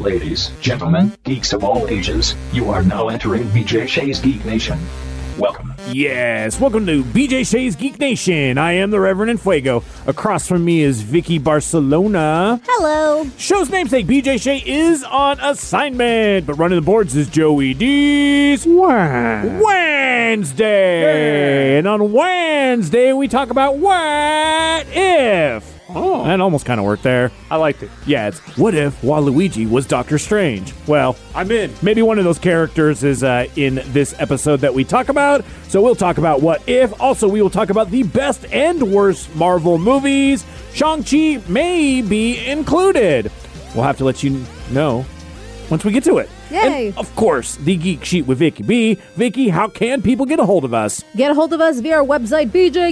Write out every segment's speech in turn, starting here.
Ladies, gentlemen, geeks of all ages, you are now entering BJ Shea's Geek Nation. Welcome. Yes, welcome to BJ Shea's Geek Nation. I am the Reverend Fuego. Across from me is Vicky Barcelona. Hello. Show's namesake BJ Shea is on assignment, but running the boards is Joey D's Wednesday. Yeah. And on Wednesday, we talk about what if. Oh. That almost kind of worked there. I liked it. Yeah, it's what if Waluigi was Doctor Strange? Well, I'm in. Maybe one of those characters is in this episode that we talk about. So we'll talk about what if. Also, we will talk about the best and worst Marvel movies. Shang-Chi may be included. We'll have to let you know once we get to it. Yay. And, of course, the Geek Sheet with Vicky B. Vicky, how can people get a hold of us? Get a hold of us via our website,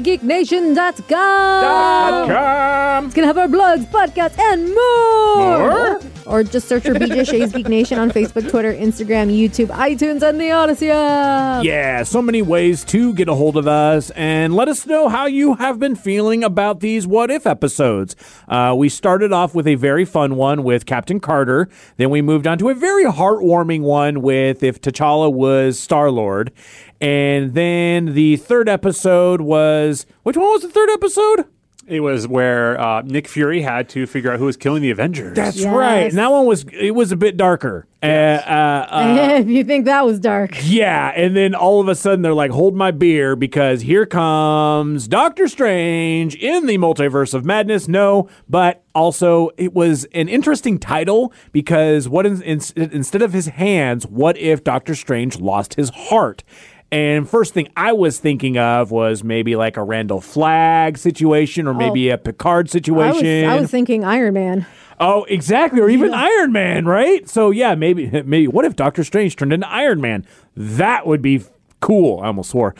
bjgeeknation.com. It's going to have our blogs, podcasts, and more. Or just search for BJ Shea's Geek Nation on Facebook, Twitter, Instagram, YouTube, iTunes, and the Odyssey app. Yeah, so many ways to get a hold of us, and let us know how you have been feeling about these What If episodes. We started off with a very fun one with Captain Carter. Then we moved on to a very heartwarming one with if T'Challa was Star-Lord. And then the third episode was... Which one was the third episode? It was where Nick Fury had to figure out who was killing the Avengers. That's right. And that one was a bit darker. If you think that was dark. Yeah, and then all of a sudden they're like, hold my beer because here comes Doctor Strange in the Multiverse of Madness. No, but also it was an interesting title because what instead of his hands, what if Doctor Strange lost his heart? And first thing I was thinking of was maybe like a Randall Flagg situation or maybe a Picard situation. I was thinking Iron Man. Oh, exactly. Or even Iron Man, right? So, yeah, maybe. What if Doctor Strange turned into Iron Man? That would be cool. I almost swore.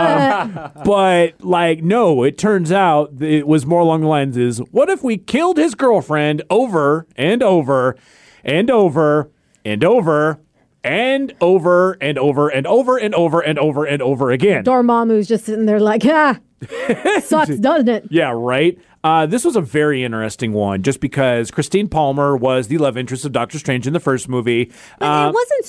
But, no, it turns out it was more along the lines is, what if we killed his girlfriend over and over and over and over and over and over and over and over and over and over again. Dormammu's just sitting there like, sucks, doesn't it? Yeah, right. This was a very interesting one just because Christine Palmer was the love interest of Doctor Strange in the first movie. But it wasn't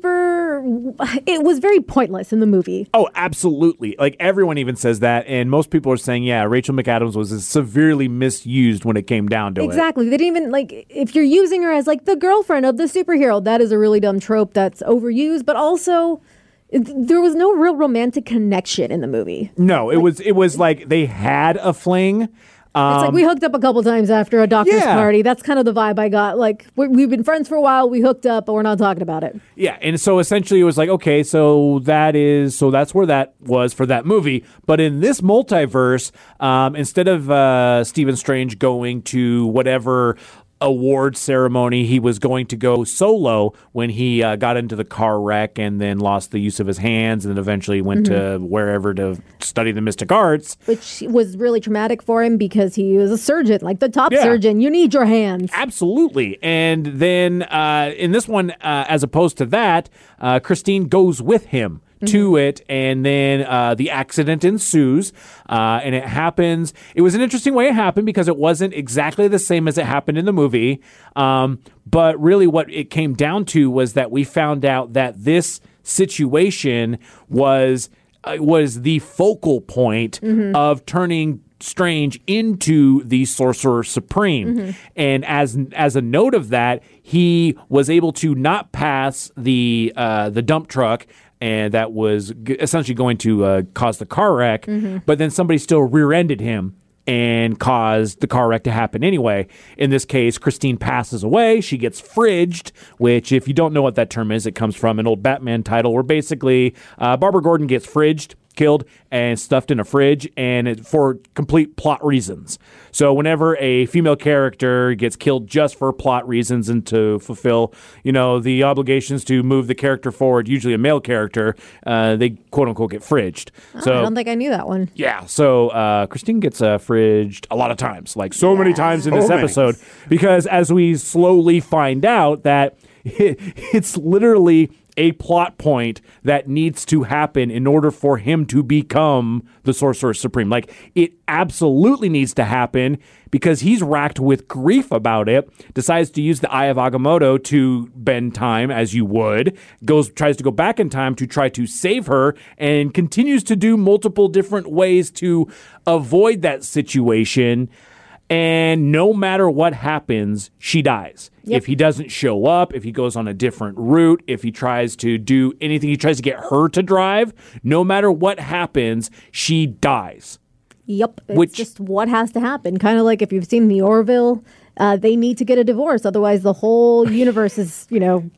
it was very pointless in the movie. Oh, absolutely. Like everyone even says that. And most people are saying, yeah, Rachel McAdams was severely misused when it came down to it. Exactly. They didn't even if you're using her as the girlfriend of the superhero, that is a really dumb trope that's overused, but also... There was no real romantic connection in the movie. No, it was like they had a fling. It's like we hooked up a couple times after a doctor's party. That's kind of the vibe I got. Like, we've been friends for a while, we hooked up, but we're not talking about it. Yeah, and so essentially it was like, okay, so that's where that was for that movie. But in this multiverse, instead of Stephen Strange going to whatever award ceremony, he was going to go solo when he got into the car wreck and then lost the use of his hands and then eventually went to wherever to study the mystic arts. Which was really traumatic for him because he was a surgeon, like the top surgeon. You need your hands. Absolutely. And then in this one, as opposed to that, Christine goes with him to it, and then the accident ensues, and it happens. It was an interesting way it happened because it wasn't exactly the same as it happened in the movie, but really what it came down to was that we found out that this situation was the focal point of turning Strange into the Sorcerer Supreme. And as a note of that, he was able to not pass the dump truck, and that was essentially going to cause the car wreck, but then somebody still rear-ended him and caused the car wreck to happen anyway. In this case, Christine passes away. She gets fridged, which, if you don't know what that term is, it comes from an old Batman title where basically Barbara Gordon gets fridged, killed, and stuffed in a fridge, and for complete plot reasons. So whenever a female character gets killed just for plot reasons and to fulfill, the obligations to move the character forward, usually a male character, they quote-unquote get fridged. So I don't think I knew that one. Yeah, so Christine gets fridged a lot of times, many times in this episode, because as we slowly find out that it's literally a plot point that needs to happen in order for him to become the Sorcerer Supreme. Like, it absolutely needs to happen because he's racked with grief about it, decides to use the Eye of Agamotto to bend time, as you would, tries to go back in time to try to save her, and continues to do multiple different ways to avoid that situation. And no matter what happens, she dies. Yep. If he doesn't show up, if he goes on a different route, if he tries to do anything, he tries to get her to drive, no matter what happens, she dies. Yep. It's just what has to happen. Kind of like if you've seen the Orville, they need to get a divorce. Otherwise, the whole universe is,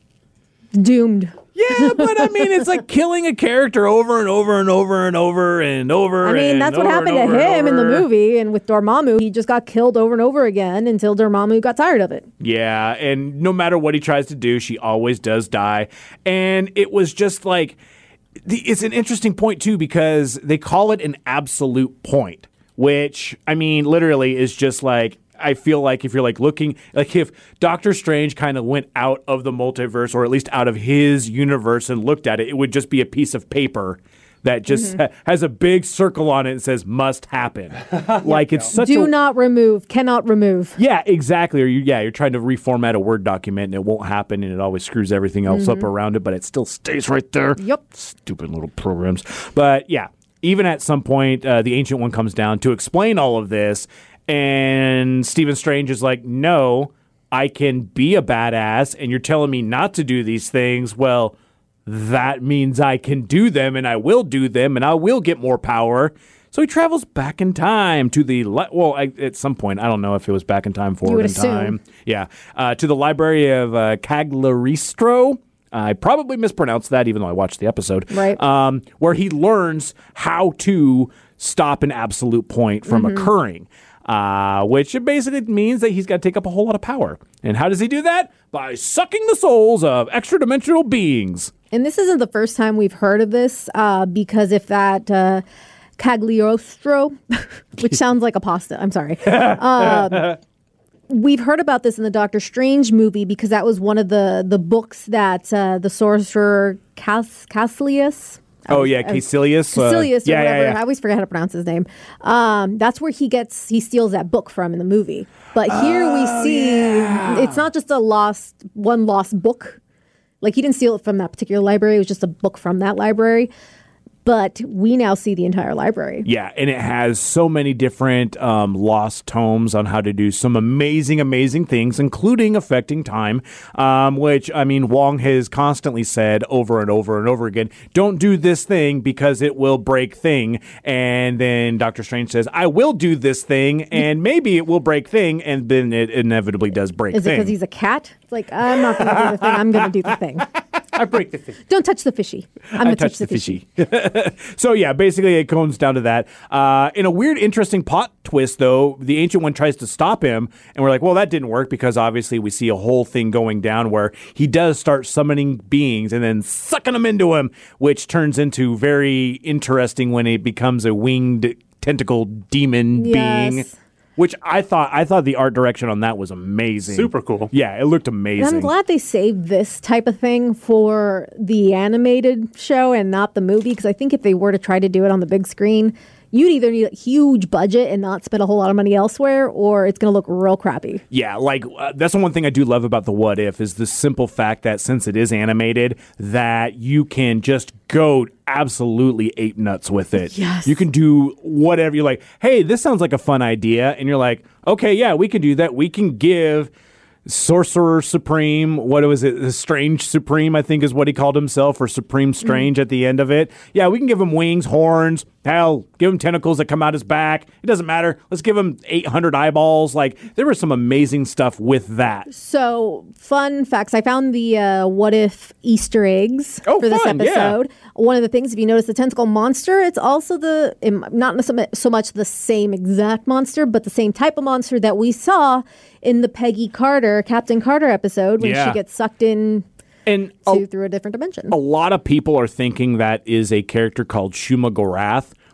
doomed. Yeah, but I mean, it's like killing a character over and over and over and over and over. I mean, that's what happened to him in the movie. And with Dormammu, he just got killed over and over again until Dormammu got tired of it. Yeah, and no matter what he tries to do, she always does die. And it was just like, it's an interesting point, too, because they call it an absolute point, which, I mean, literally is just like, I feel like if you're like looking, like if Doctor Strange kind of went out of the multiverse or at least out of his universe and looked at it, it would just be a piece of paper that just has a big circle on it and says must happen. Like it's such not remove, cannot remove. Yeah, exactly. Or you're trying to reformat a Word document and it won't happen and it always screws everything else up around it, but it still stays right there. Yep. Stupid little programs. But yeah, even at some point, the Ancient One comes down to explain all of this. And Stephen Strange is like, no, I can be a badass, and you're telling me not to do these things. Well, that means I can do them, and I will do them, and I will get more power. So he travels back in time to the, at some point, I don't know if it was back in time, forward in time. Yeah, to the library of Cagliostro. I probably mispronounced that, even though I watched the episode. Right. Where he learns how to stop an absolute point from occurring. Which basically means that he's got to take up a whole lot of power. And how does he do that? By sucking the souls of extra-dimensional beings. And this isn't the first time we've heard of this, because if that Cagliostro, which sounds like a pasta, I'm sorry. We've heard about this in the Doctor Strange movie because that was one of the books that the sorcerer Caecilius... Caecilius. Caecilius or whatever. I always forget how to pronounce his name. That's where he steals that book from in the movie. But here we see it's not just one lost book. Like he didn't steal it from that particular library. It was just a book from that library. But we now see the entire library. Yeah, and it has so many different lost tomes on how to do some amazing, amazing things, including affecting time, which, I mean, Wong has constantly said over and over and over again, don't do this thing because it will break thing. And then Doctor Strange says, I will do this thing, and maybe it will break thing, and then it inevitably does break thing. Is it because he's a cat? It's like, I'm not going to do the thing. I'm going to do the thing. I break the fish. Don't touch the fishy. I'm going to touch the fishy. So, yeah, basically it comes down to that. In a weird, interesting plot twist, though, the Ancient One tries to stop him, and we're like, well, that didn't work because obviously we see a whole thing going down where he does start summoning beings and then sucking them into him, which turns into very interesting when it becomes a winged tentacle demon being. Which I thought the art direction on that was amazing. Super cool. Yeah, it looked amazing. And I'm glad they saved this type of thing for the animated show and not the movie, because I think if they were to try to do it on the big screen, you'd either need a huge budget and not spend a whole lot of money elsewhere, or it's going to look real crappy. Yeah, like that's the one thing I do love about the What If is the simple fact that since it is animated, that you can just go absolutely ape nuts with it. Yes. You can do whatever. You're like, hey, this sounds like a fun idea. And you're like, okay, yeah, we can do that. We can give Sorcerer Supreme, what was it? The Strange Supreme, I think is what he called himself, or Supreme Strange at the end of it. Yeah, we can give him wings, horns, hell, give him tentacles that come out his back. It doesn't matter. Let's give him 800 eyeballs. Like, there was some amazing stuff with that. So, fun facts. I found the What If Easter eggs for this episode. Yeah. One of the things, if you notice the tentacle monster, it's also not so much the same exact monster, but the same type of monster that we saw in the Captain Carter episode when she gets sucked in through a different dimension. A lot of people are thinking that is a character called Shuma Gorath,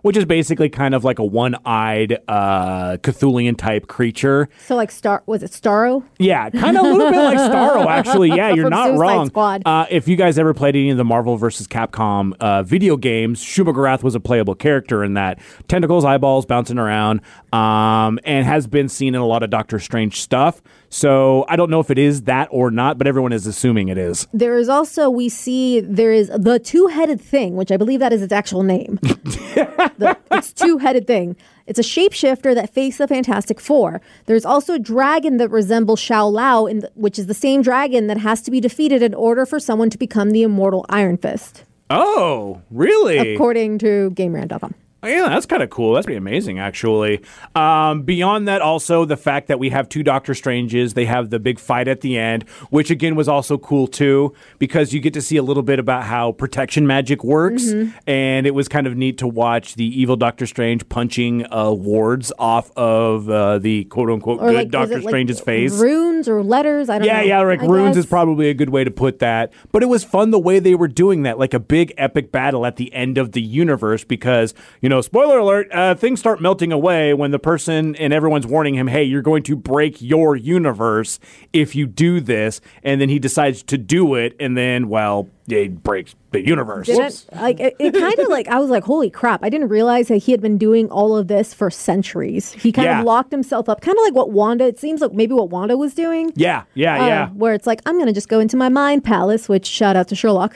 which is basically kind of like a one-eyed Cthulhian type creature. So like was it Starro? Yeah, kind of a little bit like Starro, actually. Yeah, you're not Suicide wrong. Squad. If you guys ever played any of the Marvel vs. Capcom video games, Shuma-Gorath was a playable character in that. Tentacles, eyeballs, bouncing around, and has been seen in a lot of Doctor Strange stuff. So I don't know if it is that or not, but everyone is assuming it is. There is also, there is the two-headed thing, which I believe that is its actual name. It's two-headed thing. It's a shapeshifter that faced the Fantastic Four. There's also a dragon that resembles Shao Lao, which is the same dragon that has to be defeated in order for someone to become the immortal Iron Fist. Oh, really? According to GameRant.com. Oh, yeah, that's kind of cool. That's pretty amazing, actually. Beyond that, also, the fact that we have two Doctor Stranges, they have the big fight at the end, which, again, was also cool, too, because you get to see a little bit about how protection magic works, and it was kind of neat to watch the evil Doctor Strange punching wards off of the quote-unquote or good Doctor Strange's face. Runes or letters? I don't know. Yeah, like runes is probably a good way to put that. But it was fun the way they were doing that, like a big epic battle at the end of the universe, because, spoiler alert, things start melting away when the person and everyone's warning him, hey, you're going to break your universe if you do this. And then he decides to do it. And then, well, it breaks the universe. It kind of like, I was like, holy crap. I didn't realize that he had been doing all of this for centuries. He kind of locked himself up, kind of like it seems like maybe what Wanda was doing. Yeah. Where it's like, I'm going to just go into my mind palace, which shout out to Sherlock.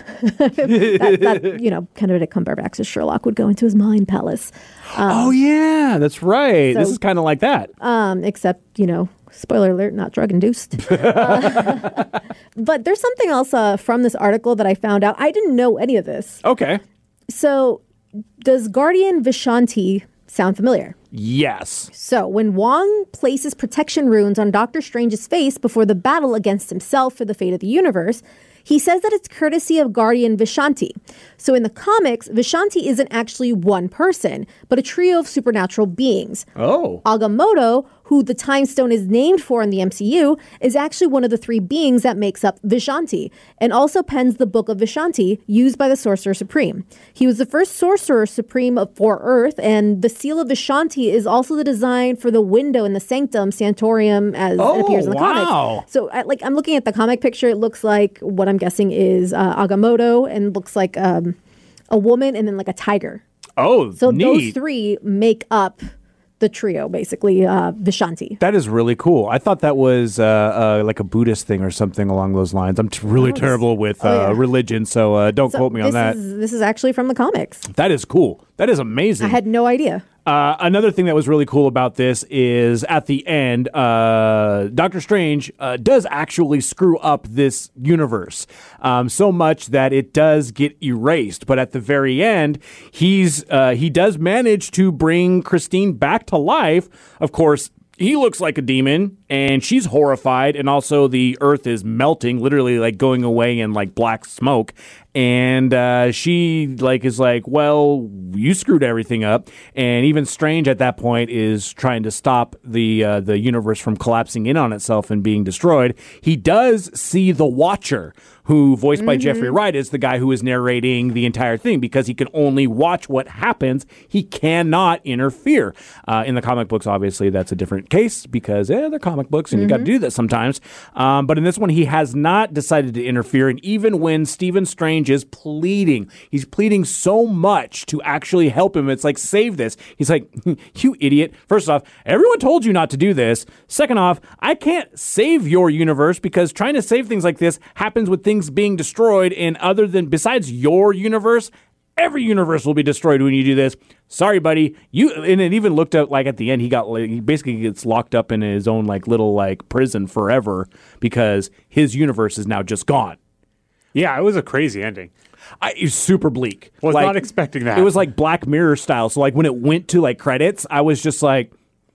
that Benedict Cumberbatch's Sherlock would go into his mind palace. Oh yeah, that's right. This is kind of like that. Except, spoiler alert, not drug induced. But there's something else from this article that I found out. I didn't know any of this. Okay. So, does Guardian Vishanti sound familiar? Yes. So, when Wong places protection runes on Doctor Strange's face before the battle against himself for the fate of the universe, he says that it's courtesy of Guardian Vishanti. So in the comics, Vishanti isn't actually one person, but a trio of supernatural beings. Oh. Agamotto, who the Time Stone is named for in the MCU, is actually one of the three beings that makes up Vishanti, and also pens the Book of Vishanti, used by the Sorcerer Supreme. He was the first Sorcerer Supreme for Earth, and the Seal of Vishanti is also the design for the window in the Sanctum Sanctorium as it appears in the comics. So I'm looking at the comic picture, it looks like what I'm guessing is Agamotto, and looks like a woman and then like a tiger. Oh, so neat. Those three make up the trio, basically, Vishanti. That is really cool. I thought that was like a Buddhist thing or something along those lines. I'm really terrible with religion, so don't quote me on that. This is actually from the comics. That is cool. That is amazing. I had no idea. Another thing that was really cool about this is at the end, Doctor Strange does actually screw up this universe so much that it does get erased. But at the very end, he does manage to bring Christine back to life. Of course, he looks like a demon, and she's horrified, and also the earth is melting, literally like going away in like black smoke. And she is like, well, you screwed everything up. And even Strange at that point is trying to stop the universe from collapsing in on itself and being destroyed. He does see the Watcher, who, voiced by Jeffrey Wright, is the guy who is narrating the entire thing, because he can only watch what happens. He cannot interfere. In the comic books, obviously, that's a different case, because they're comic books, and you got to do that sometimes. But in this one, he has not decided to interfere. And even when Stephen Strange is pleading, he's pleading so much to actually help him. It's like, save this. He's like, you idiot. First off, everyone told you not to do this. Second off, I can't save your universe, because trying to save things like this happens with things being destroyed, and besides your universe, every universe will be destroyed when you do this. Sorry, buddy. And it even looked at, like, at the end, he basically gets locked up in his own little prison forever, because his universe is now just gone. Yeah, it was a crazy ending. It was super bleak. Was not expecting that. It was like Black Mirror style. So when it went to credits, I was just like,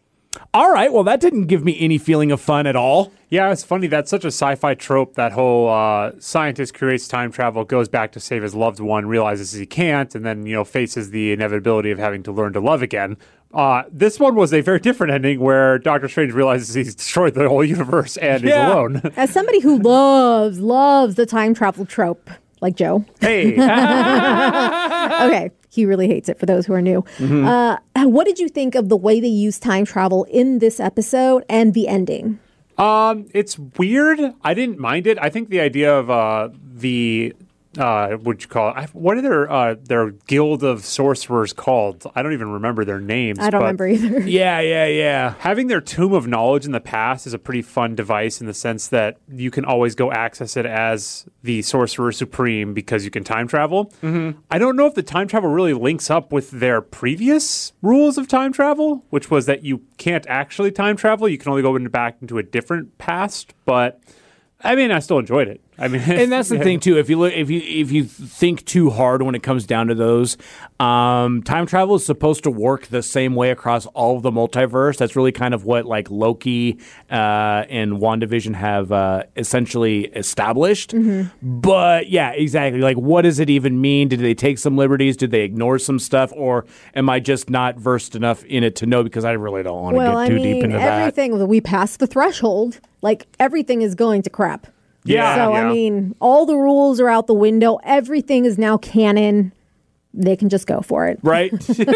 all right, well, that didn't give me any feeling of fun at all. Yeah, it's funny. That's such a sci-fi trope, that whole scientist creates time travel, goes back to save his loved one, realizes he can't, and then, faces the inevitability of having to learn to love again. This one was a very different ending, where Doctor Strange realizes he's destroyed the whole universe and is alone. As somebody who loves the time travel trope, like Joe. Hey. Okay. He really hates it, for those who are new. What did you think of the way they used time travel in this episode and the ending? It's weird. I didn't mind it. I think the idea of the what'd you call it? What are their guild of sorcerers called? I don't even remember their names. I don't remember either. Yeah. Having their Tomb of Knowledge in the past is a pretty fun device in the sense that you can always go access it as the Sorcerer Supreme because you can time travel. I don't know if the time travel really links up with their previous rules of time travel, which was that you can't actually time travel. You can only go back into a different past, but I mean, I still enjoyed it. I mean, and that's the thing too. If you think too hard when it comes down to those, time travel is supposed to work the same way across all of the multiverse. That's really kind of what like Loki and WandaVision have essentially established. But yeah, exactly. Like, what does it even mean? Did they take some liberties? Did they ignore some stuff? Or am I just not versed enough in it to know? Because I really don't want to get too deep into that. Everything, we passed the threshold. Like, everything is going to crap. Yeah. So, I mean, all the rules are out the window. Everything is now canon. They can just go for it. Right.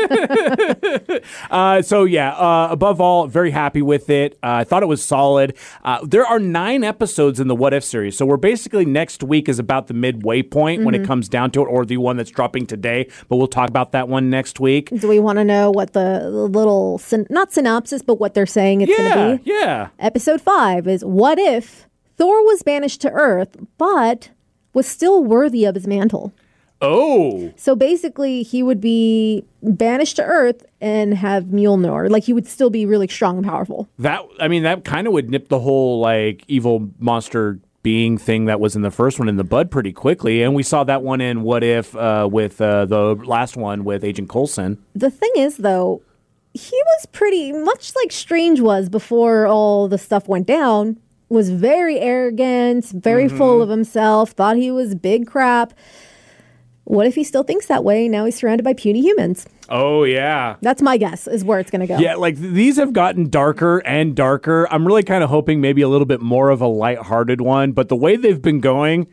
Above all, very happy with it. I thought it was solid. There are 9 episodes in the What If series. So we're basically, next week is about the midway point when it comes down to it, or the one that's dropping today. But we'll talk about that one next week. Do we want to know what the little, not synopsis, but what they're saying it's going to be? Yeah. Episode 5 is, what if Thor was banished to Earth, but was still worthy of his mantle? Oh. So basically, he would be banished to Earth and have Mjolnir. Like, he would still be really strong and powerful. That kind of would nip the whole, like, evil monster being thing that was in the first one in the bud pretty quickly. And we saw that one in What If with the last one with Agent Coulson. The thing is, though, he was pretty much like Strange was before all the stuff went down. Was very arrogant, very full of himself, thought he was big crap. What if he still thinks that way? Now he's surrounded by puny humans. Oh, yeah. That's my guess, is where it's going to go. Yeah, like, these have gotten darker and darker. I'm really kind of hoping maybe a little bit more of a lighthearted one, but the way they've been going,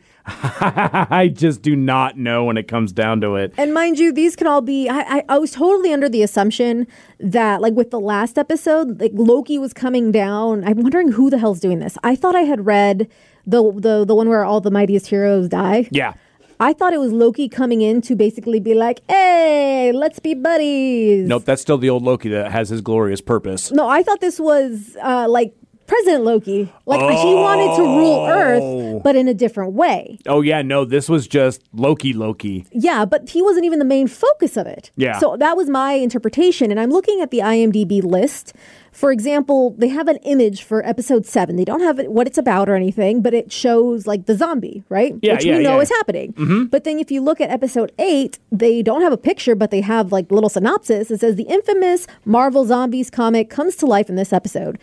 I just do not know when it comes down to it. And mind you, these can all be... I was totally under the assumption that, like, with the last episode, like, Loki was coming down. I'm wondering who the hell's doing this. I thought I had read the one where all the mightiest heroes die. Yeah. I thought it was Loki coming in to basically be like, hey, let's be buddies. Nope, that's still the old Loki that has his glorious purpose. No, I thought this was like President Loki. Like, he wanted to rule Earth, but in a different way. Oh, yeah, no, this was just Loki. Yeah, but he wasn't even the main focus of it. Yeah. So that was my interpretation. And I'm looking at the IMDb list. For example, they have an image for episode 7. They don't have what it's about or anything, but it shows like the zombie, right? Which we know is happening. But then if you look at episode 8, they don't have a picture, but they have like little synopsis. It says the infamous Marvel Zombies comic comes to life in this episode.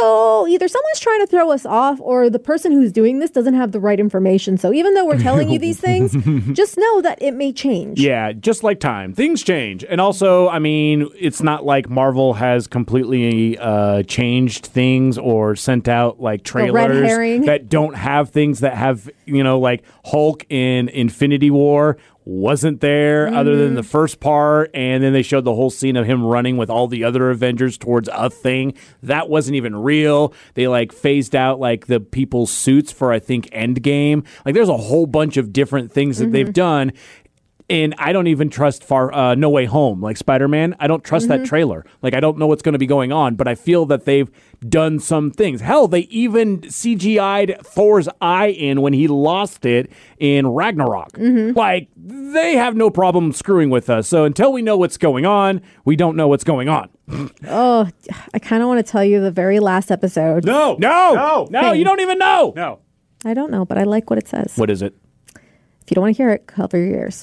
So either someone's trying to throw us off, or the person who's doing this doesn't have the right information. So even though we're telling you these things, just know that it may change. Yeah, just like time. Things change. And also, I mean, it's not like Marvel has completely changed things or sent out like trailers that don't have things that have, like Hulk in Infinity War wasn't there other than the first part, and then they showed the whole scene of him running with all the other Avengers towards a thing that wasn't even real. They like phased out like the people's suits for, I think, Endgame. Like, there's a whole bunch of different things that they've done. And I don't even trust No Way Home, like Spider-Man. I don't trust that trailer. Like, I don't know what's going to be going on, but I feel that they've done some things. Hell, they even CGI'd Thor's eye in when he lost it in Ragnarok. Like, they have no problem screwing with us. So until we know what's going on, we don't know what's going on. Oh, I kind of want to tell you the very last episode. No, you don't even know. No. I don't know, but I like what it says. What is it? If you don't want to hear it, cover your ears.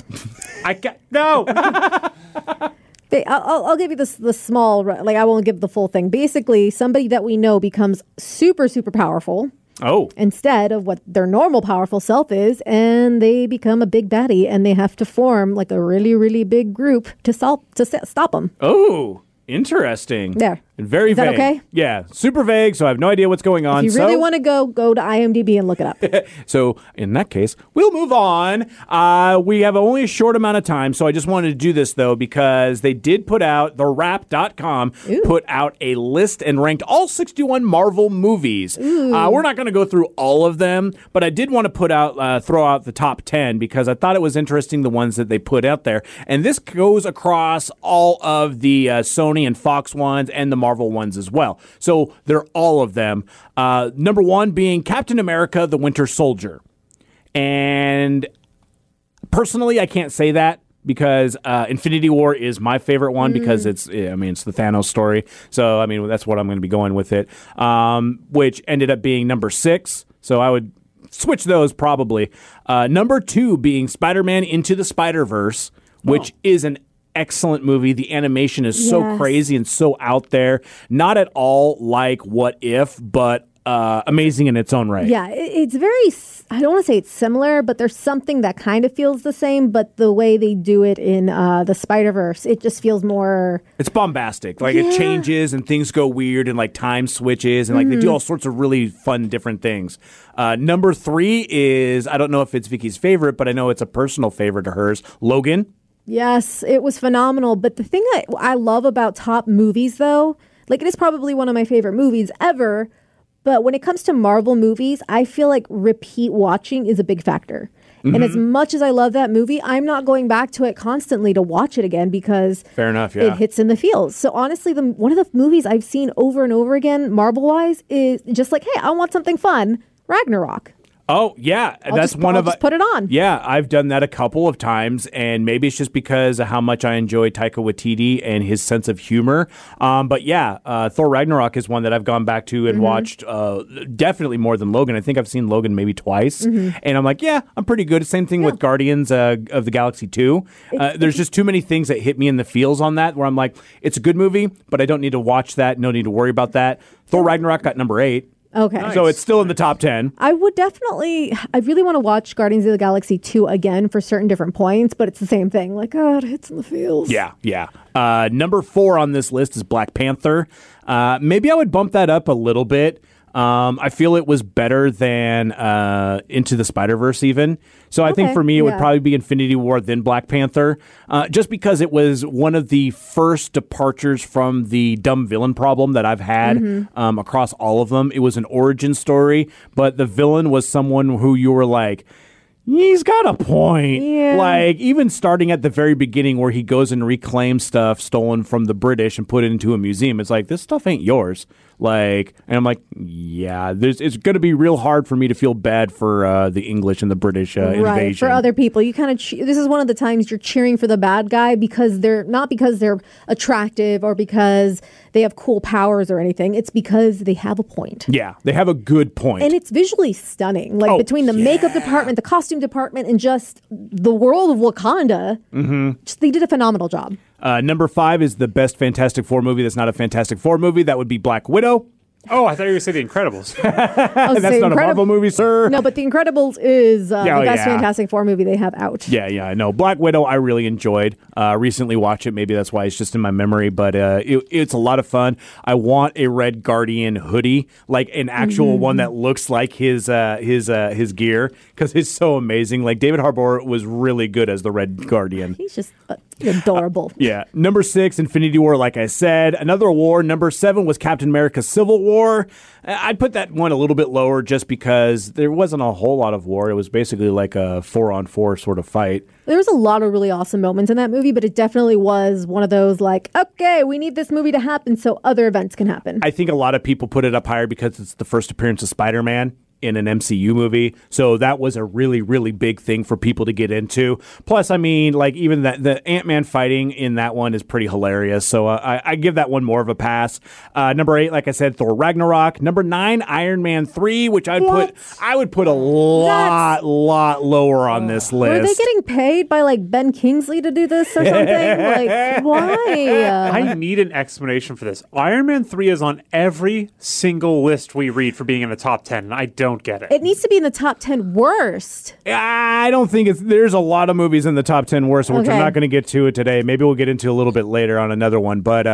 No. I'll give you the small, like, I won't give the full thing. Basically, somebody that we know becomes super, super powerful. Oh. Instead of what their normal powerful self is, and they become a big baddie, and they have to form like a really, really big group to stop them. Oh. Interesting. There. Very Is that vague. okay? Yeah, super vague, so I have no idea what's going on. If you really want to go to IMDb and look it up. So in that case, we'll move on. We have only a short amount of time, so I just wanted to do this, though, because they did put out, TheWrap.com put out a list and ranked all 61 Marvel movies. We're not going to go through all of them, but I did want to throw out the top 10 because I thought it was interesting, the ones that they put out there. And this goes across all of the Sony and Fox ones and the Marvel ones as well. So they're all of them. Number one being Captain America, the Winter Soldier. And personally, I can't say that because Infinity War is my favorite one because it's the Thanos story. So, that's what I'm going to be going with it, which ended up being number 6. So I would switch those probably. Number 2 being Spider-Man Into the Spider-Verse, which is an excellent movie. The animation is so crazy and so out there. Not at all like What If, but amazing in its own right. Yeah, it's very, I don't want to say it's similar, but there's something that kind of feels the same, but the way they do it in the Spider-Verse, it just feels more... It's bombastic. Like, it changes and things go weird and, like, time switches and, like, they do all sorts of really fun, different things. Number 3 is, I don't know if it's Vicky's favorite, but I know it's a personal favorite of hers, Logan. Yes, it was phenomenal. But the thing that I love about top movies, though, like, it is probably one of my favorite movies ever. But when it comes to Marvel movies, I feel like repeat watching is a big factor. And as much as I love that movie, I'm not going back to it constantly to watch it again because fair enough, it hits in the feels. So honestly, one of the movies I've seen over and over again, Marvel-wise, is just like, hey, I want something fun, Ragnarok. Oh, yeah. I'll just put it on. Yeah, I've done that a couple of times, and maybe it's just because of how much I enjoy Taika Waititi and his sense of humor. But yeah, Thor Ragnarok is one that I've gone back to and watched definitely more than Logan. I think I've seen Logan maybe twice. And I'm like, yeah, I'm pretty good. Same thing with Guardians of the Galaxy 2. There's just too many things that hit me in the feels on that where I'm like, it's a good movie, but I don't need to watch that. No need to worry about that. Thor Ragnarok got number 8. Okay. Nice. So it's still in the top 10. I really want to watch Guardians of the Galaxy 2 again for certain different points, but it's the same thing. Like, it hits in the feels. Yeah. Number 4 on this list is Black Panther. Maybe I would bump that up a little bit. I feel it was better than Into the Spider-Verse even. So I think for me, it would probably be Infinity War, then Black Panther, just because it was one of the first departures from the dumb villain problem that I've had across all of them. It was an origin story, but the villain was someone who you were like, he's got a point. Yeah. Like, even starting at the very beginning where he goes and reclaims stuff stolen from the British and put it into a museum. It's like, this stuff ain't yours. Like, and I'm like, yeah, it's going to be real hard for me to feel bad for the English and the British invasion. Right, for other people. You kind of, this is one of the times you're cheering for the bad guy because not because they're attractive or because they have cool powers or anything. It's because they have a point. Yeah, they have a good point. And it's visually stunning. Like, between the makeup department, the costume department, and just the world of Wakanda, they did a phenomenal job. Number 5 is the best Fantastic Four movie that's not a Fantastic Four movie. That would be Black Widow. Oh, I thought you were going to say The Incredibles. That's not a Marvel movie, sir. No, but The Incredibles is the best Fantastic Four movie they have out. Yeah, I know. Black Widow, I really enjoyed. Recently watched it. Maybe that's why it's just in my memory, but it's a lot of fun. I want a Red Guardian hoodie, like an actual one that looks like his gear, because it's so amazing. Like, David Harbour was really good as the Red Guardian. He's just adorable. Yeah. Number 6, Infinity War, like I said. Another war. Number 7 was Captain America Civil War. I'd put that one a little bit lower just because there wasn't a whole lot of war. It was basically like a 4-on-4 sort of fight. There was a lot of really awesome moments in that movie, but it definitely was one of those like, okay, we need this movie to happen so other events can happen. I think a lot of people put it up higher because it's the first appearance of Spider-Man in an MCU movie. So that was a really, really big thing for people to get into. Plus, I mean, like, even the Ant-Man fighting in that one is pretty hilarious. So I give that one more of a pass. Number 8, like I said, Thor Ragnarok. Number 9, Iron Man 3, which I would put a lot lower on this list. Were they getting paid by like Ben Kingsley to do this or something? Like, why? I need an explanation for this. Iron Man 3 is on every single list we read for being in the top 10, and I don't don't get it. It needs to be in the top 10 worst. I don't think there's a lot of movies in the top 10 worst, which I'm not going to get to it today. Maybe we'll get into a little bit later on another one. But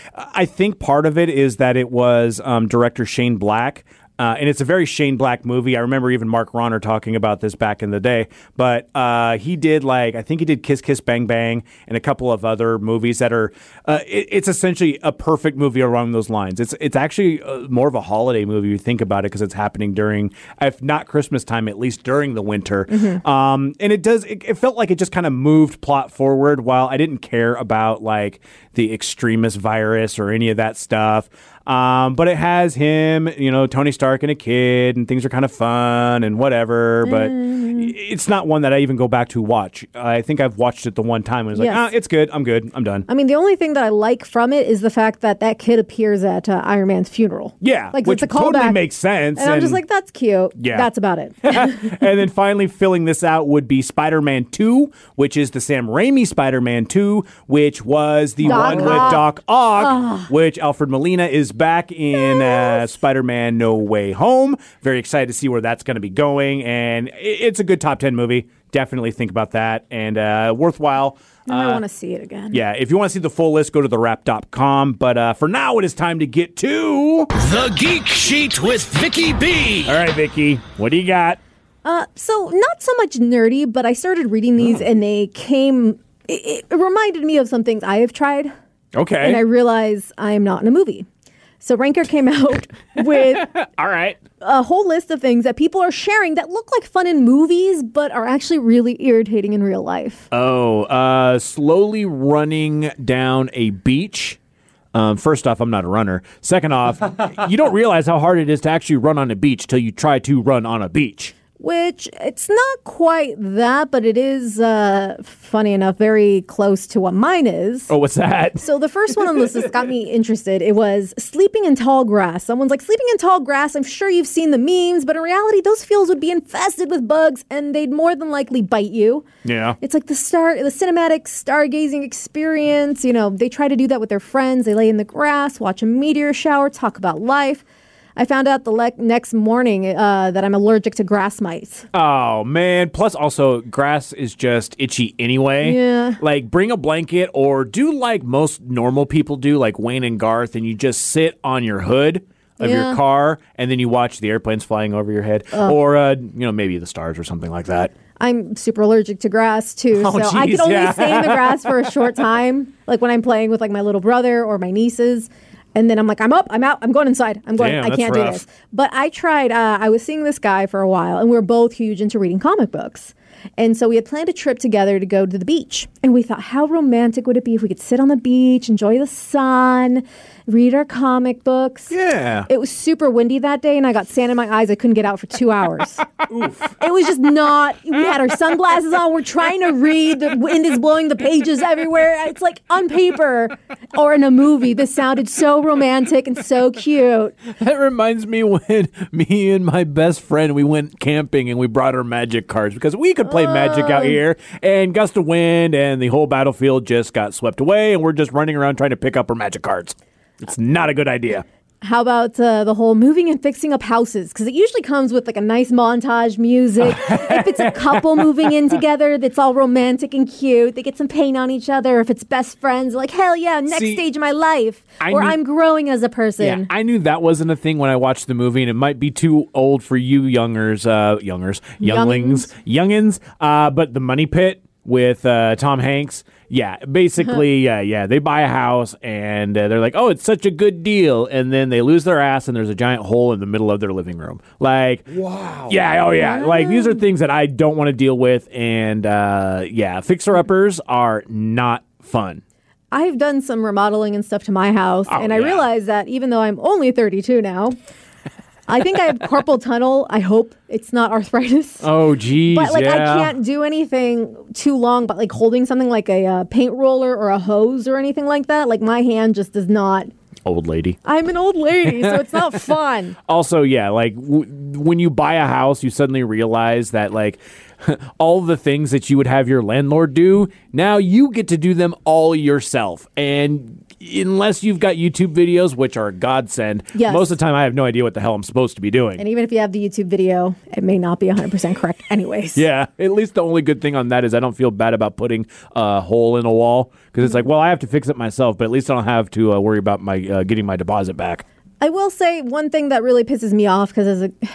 I think part of it is that it was director Shane Black. And it's a very Shane Black movie. I remember even Mark Ronner talking about this back in the day. But he did I think he did Kiss Kiss Bang Bang and a couple of other movies that are, it's essentially a perfect movie along those lines. It's actually more of a holiday movie if you think about it because it's happening during, if not Christmas time, at least during the winter. And it felt like it just kind of moved plot forward while I didn't care about the extremist virus or any of that stuff. But it has him, Tony Stark and a kid, and things are kind of fun and whatever. But it's not one that I even go back to watch. I think I've watched it the one time and was it's good. I'm good. I'm done. I mean, the only thing that I like from it is the fact that kid appears at Iron Man's funeral. Yeah, which it's a totally makes sense. And I'm just like, that's cute. Yeah. That's about it. And then finally filling this out would be Spider-Man 2, which is the Sam Raimi Spider-Man 2, which was the one with Doc Ock, which Alfred Molina is back in Spider-Man No Way Home. Very excited to see where that's going to be going. And it's a good top 10 movie. Definitely think about that. And worthwhile. I want to see it again. Yeah, if you want to see the full list, go to thewrap.com. But for now, it is time to get to The Geek Sheet with Vicky B. All right, Vicky, what do you got? So not so much nerdy, but I started reading these and they came, it reminded me of some things I have tried. Okay. And I realized I'm not in a movie. So Ranker came out with all right, a whole list of things that people are sharing that look like fun in movies, but are actually really irritating in real life. Oh, slowly running down a beach. First off, I'm not a runner. Second off, you don't realize how hard it is to actually run on a beach till you try to run on a beach. Which, it's not quite that, but it is, funny enough, very close to what mine is. Oh, what's that? So the first one on this list got me interested. It was sleeping in tall grass. Someone's like, sleeping in tall grass, I'm sure you've seen the memes, but in reality, those fields would be infested with bugs, and they'd more than likely bite you. Yeah. It's like the cinematic stargazing experience. They try to do that with their friends. They lay in the grass, watch a meteor shower, talk about life. I found out the next morning that I'm allergic to grass mites. Oh, man. Plus, also, grass is just itchy anyway. Yeah. Bring a blanket or do like most normal people do, like Wayne and Garth, and you just sit on your hood of your car, and then you watch the airplanes flying over your head. Or, maybe the stars or something like that. I'm super allergic to grass, too. Geez, I can only stay in the grass for a short time, like when I'm playing with my little brother or my nieces. And then I'm like, I'm up, I'm out, I'm going inside. I can't do this. But I tried, I was seeing this guy for a while, and we were both huge into reading comic books. And so we had planned a trip together to go to the beach. And we thought, how romantic would it be if we could sit on the beach, enjoy the sun, read our comic books. Yeah. It was super windy that day, and I got sand in my eyes. I couldn't get out for 2 hours. Oof. It was just not, we had our sunglasses on. We're trying to read. The wind is blowing the pages everywhere. It's like on paper or in a movie. This sounded so romantic and so cute. That reminds me when me and my best friend, we went camping and we brought our magic cards because we could play magic out here, and gust of wind and the whole battlefield just got swept away, and we're just running around trying to pick up our magic cards. It's not a good idea. How about the whole moving and fixing up houses? Because it usually comes with like a nice montage music. If it's a couple moving in together, that's all romantic and cute. They get some paint on each other. If it's best friends, like, hell yeah, next stage of my life. I'm growing as a person. Yeah, I knew that wasn't a thing when I watched the movie, and it might be too old for you youngins. But The Money Pit with Tom Hanks. Yeah, basically, they buy a house, and they're like, oh, it's such a good deal. And then they lose their ass, and there's a giant hole in the middle of their living room. Like, wow. Yeah, oh, yeah. Wow. Like, these are things that I don't want to deal with. And, fixer-uppers are not fun. I've done some remodeling and stuff to my house, and I realized that even though I'm only 32 now, I think I have carpal tunnel. I hope it's not arthritis. Oh, geez, but I can't do anything too long, but holding something like a paint roller or a hose or anything like that, my hand just does not. Old lady. I'm an old lady, so it's not fun. Also, when you buy a house, you suddenly realize that, all the things that you would have your landlord do, now you get to do them all yourself. And unless you've got YouTube videos, which are a godsend, Yes. most of the time I have no idea what the hell I'm supposed to be doing. And even if you have the YouTube video, it may not be 100% correct anyways. Yeah, at least the only good thing on that is I don't feel bad about putting a hole in a wall because it's like, well, I have to fix it myself, but at least I don't have to worry about my getting my deposit back. I will say one thing that really pisses me off because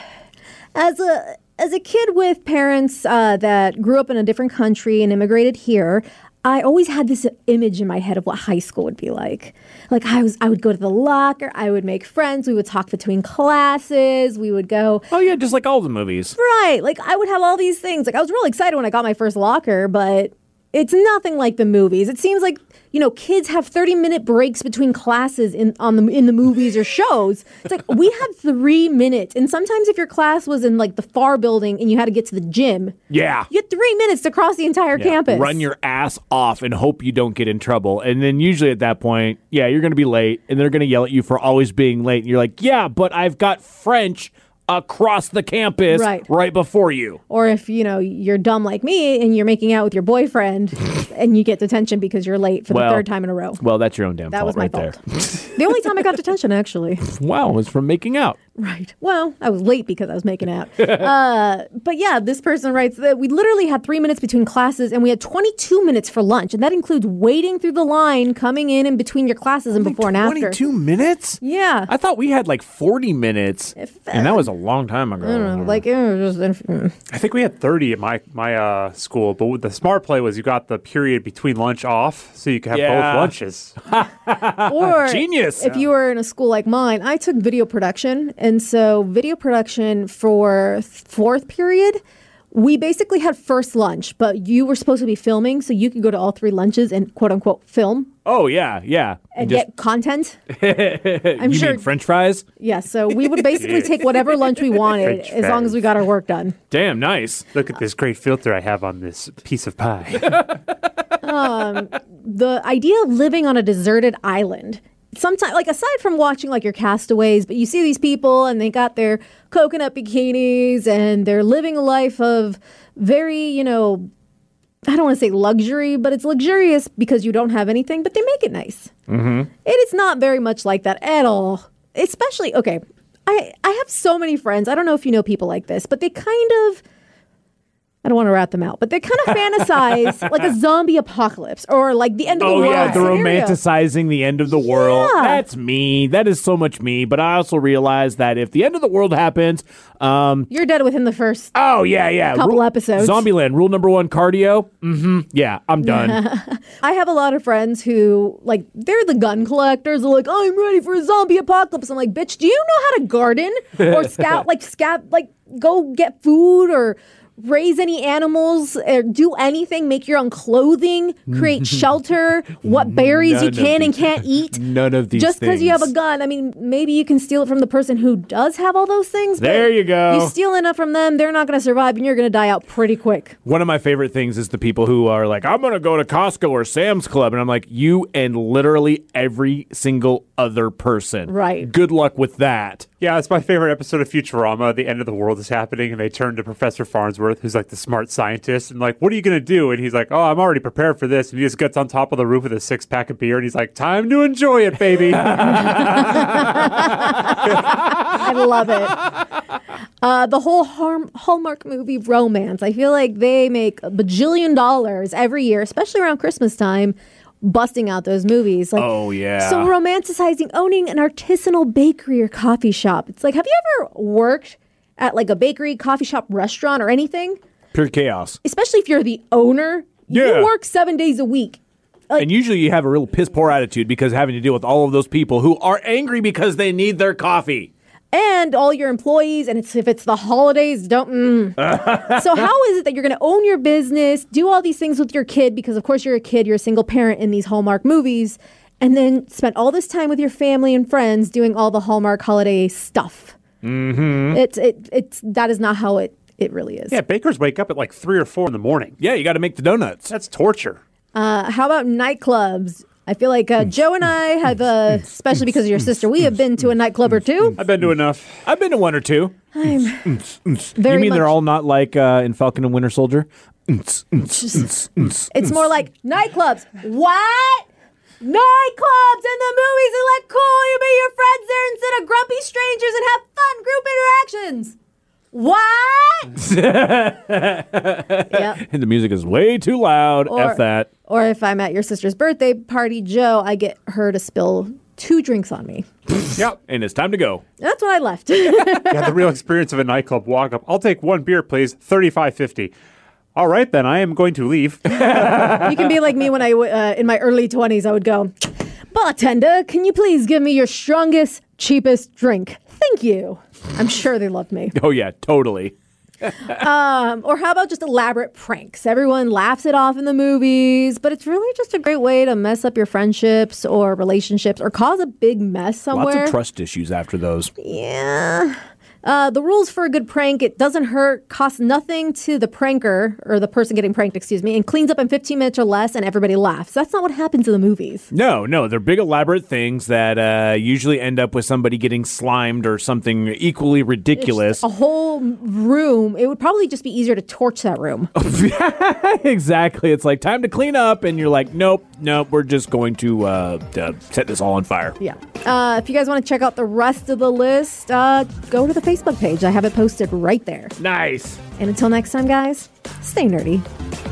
as a kid with parents that grew up in a different country and immigrated here, I always had this image in my head of what high school would be like. Like I would go to the locker, I would make friends, we would talk between classes, we would go. Oh yeah, just like all the movies. Right. Like I would have all these things. Like I was really excited when I got my first locker, but it's nothing like the movies. It seems like, kids have 30-minute breaks between classes in the movies or shows. It's like we had 3 minutes. And sometimes if your class was in like the far building and you had to get to the gym, Yeah. you had 3 minutes to cross the entire campus. Run your ass off and hope you don't get in trouble. And then usually at that point, you're going to be late and they're going to yell at you for always being late. And you're like, yeah, but I've got French across the campus right before you. Or if, you're dumb like me and you're making out with your boyfriend and you get detention because you're late for the third time in a row. Well, that's your own damn That fault was my right fault. there. The only time I got detention, actually. Wow, it was from making out. Right. Well, I was late because I was making out. But yeah, this person writes that we literally had 3 minutes between classes and we had 22 minutes for lunch. And that includes waiting through the line, coming in between your classes and before and after. 22 minutes? Yeah. I thought we had like 40 minutes. And that was a long time ago. I don't know. Like, it was just, I think we had 30 at my school, but the smart play was you got the period between lunch off so you could have both lunches. or Genius. If you were in a school like mine, I took video production. And so video production for fourth period, we basically had first lunch, but you were supposed to be filming, so you could go to all 3 lunches and quote unquote film. Oh, yeah. And get content. I'm sure. Mean French fries? Yeah, so we would basically take whatever lunch we wanted French as long as we got our work done. Damn, nice. Look at this great filter I have on this piece of pie. The idea of living on a deserted island, sometimes, like aside from watching like your Castaways, but you see these people and they got their coconut bikinis and they're living a life of very, I don't want to say luxury, but it's luxurious because you don't have anything, but they make it nice. Mm-hmm. It is not very much like that at all. Especially, okay, I have so many friends. I don't know if you know people like this, but they kind of, I don't want to rat them out, but they kind of fantasize like a zombie apocalypse or like the end of the world. Oh, yeah, the scenario. romanticizing the end of the world. Yeah. That's me. That is so much me. But I also realize that if the end of the world happens, You're dead within the first yeah. couple episodes. Zombieland, rule number 1, cardio. Yeah, I'm done. I have a lot of friends who, like, they're the gun collectors. They're like, I'm ready for a zombie apocalypse. I'm like, bitch, do you know how to garden or go get food or raise any animals or do anything, make your own clothing, create shelter, what berries you can and can't eat? None of these Just because you have a things. gun. I mean, maybe you can steal it from the person who does have all those things. But There you go. You steal enough from them, they're not going to survive and you're going to die out pretty quick. One of my favorite things is the people who are like, I'm going to go to Costco or Sam's Club. And I'm like, you and literally every single other person. Right. Good luck with that. Yeah, it's my favorite episode of Futurama. The end of the world is happening, and they turn to Professor Farnsworth, who's like the smart scientist, and like, what are you going to do? And he's like, oh, I'm already prepared for this. And he just gets on top of the roof with a 6-pack of beer, and he's like, time to enjoy it, baby. I love it. The whole Hallmark movie romance, I feel like they make $1 bajillion every year, especially around Christmas time, busting out those movies. Like, Oh, yeah. so romanticizing owning an artisanal bakery or coffee shop. It's like, have you ever worked at like a bakery, coffee shop, restaurant, or anything? Pure chaos. Especially if you're the owner. Yeah. You work 7 days a week. And usually you have a real piss poor attitude because having to deal with all of those people who are angry because they need their coffee. And all your employees, and if it's the holidays, don't. So how is it that you're going to own your business, do all these things with your kid, because of course you're a kid, you're a single parent in these Hallmark movies, and then spend all this time with your family and friends doing all the Hallmark holiday stuff? Mm-hmm. It's that is not how it really is. Yeah, bakers wake up at like 3 or 4 in the morning. Yeah, you got to make the donuts. That's torture. How about nightclubs? I feel like Joe and I have, especially because of your sister, we have been to a nightclub or two. I've been to enough. I've been to 1 or 2. I'm You very mean much. they're all not like in Falcon and Winter Soldier? It's more like nightclubs. What? Nightclubs and the movies and let cool. You meet your friends there instead of grumpy strangers and have fun group interactions. What? Yep. And the music is way too loud. F that. Or if I'm at your sister's birthday party, Joe, I get her to spill 2 drinks on me. Yep. And it's time to go. That's what I left. Yeah, the real experience of a nightclub walk up. I'll take 1 beer, please. $35.50. All right, then I am going to leave. You can be like me when in my early 20s, I would go, bartender, can you please give me your strongest, cheapest drink? Thank you. I'm sure they loved me. Oh, yeah, totally. Or how about just elaborate pranks? Everyone laughs it off in the movies, but it's really just a great way to mess up your friendships or relationships or cause a big mess somewhere. Lots of trust issues after those. Yeah. The rules for a good prank: it doesn't hurt, costs nothing to the pranker, or the person getting pranked, and cleans up in 15 minutes or less, and everybody laughs. That's not what happens in the movies. No, they're big elaborate things that usually end up with somebody getting slimed or something equally ridiculous. A whole room. It would probably just be easier to torch that room. Exactly. It's like, time to clean up, and you're like, nope, we're just going to set this all on fire. Yeah. If you guys want to check out the rest of the list, go to the Facebook page. I have it posted right there. Nice. And until next time, guys, stay nerdy.